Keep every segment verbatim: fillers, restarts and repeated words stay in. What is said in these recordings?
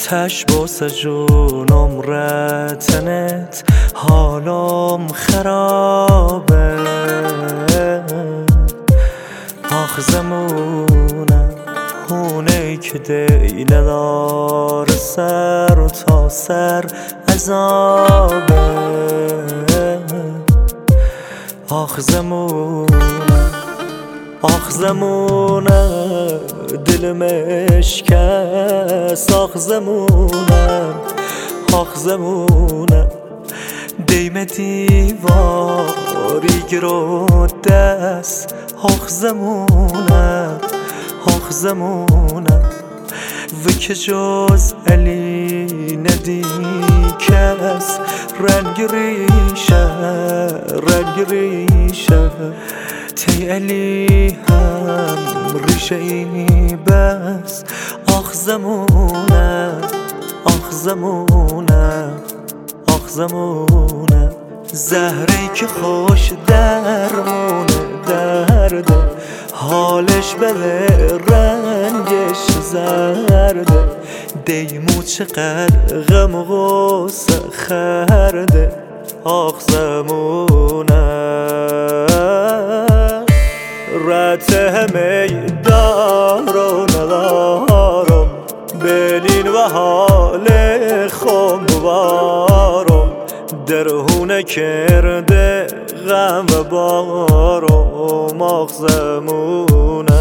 تش باسه جونم رتنت حالم خرابه آخ زمونه هونه که دی نداره سر تا سر عذابه آخ زمونه آخ زمونه دلم اشکست آخ زمونه آخ زمونه دیم دیواری گرو دست آخ زمونه آخ زمونه و که جز علی ندی کس رنگ ریشه رنگ ریشه تی علی هم ریشه ای بس آخ زمونه آخ زمونه آخ زمونه زهری که خوش درمونه درده حالش بده رنگش زرده دیمو چقدر غم و غصه خرده آخ زمونه رت همه دارو ندارم بلین و حال خم بارم درهونه کرده غم و بارم آخ زمونه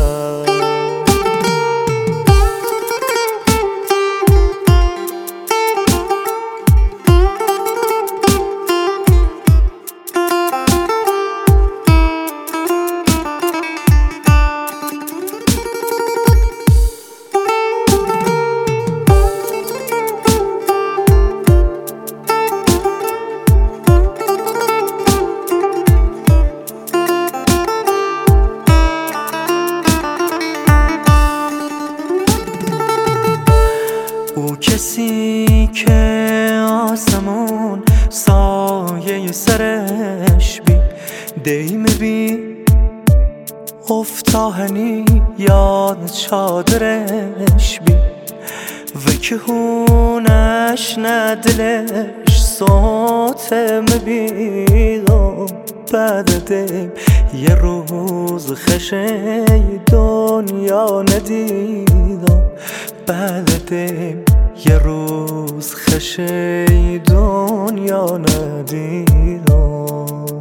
او کسی که آسمون سایه سرش بی دیم بی افتاهنی یاد چادرش بی و که هونش ندلش صوتم بیدم بعد دیم یه روز خشه دنیا ندیدم بعد دیم یه روز خشه دنیا ندیدم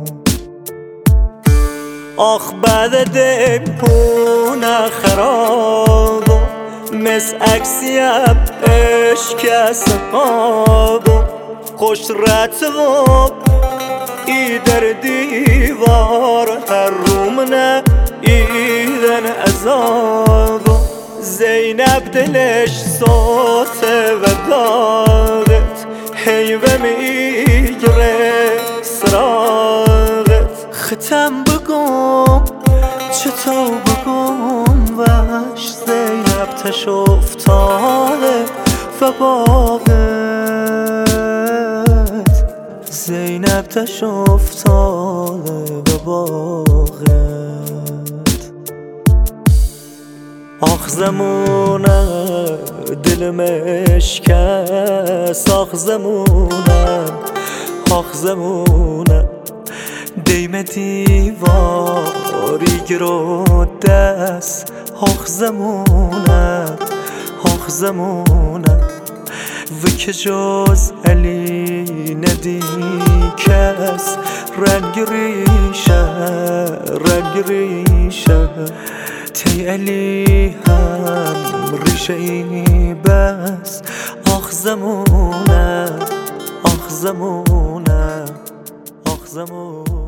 آخ بعد دیم پونه خرابم مثل عکسیم اشکست قابم خوش رتبم ای در دیوار هر رومنه ایدن عذابم زینب دلش صوت و داغت حیوه میگره سراغت ختم بگم چطور بگم وش زینب تش افتاده و باغت زینب تش افتاده و باغت آخ زمونه دلم اشکست آخ زمونه آخ زمونه دیم دیواری گرو دست آخ زمونه آخ زمونه و که جز علی ندی کس رنگ ریشه رنگ ریشه تی علی هم ریشه ای بس آخ زمونه آخ زمونه آخ زمونه